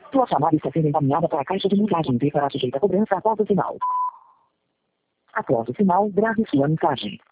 Sua chamada está sendo encaminhada para a caixa de mensagem e será sujeita a cobrança após o sinal. Após o sinal, grave sua mensagem.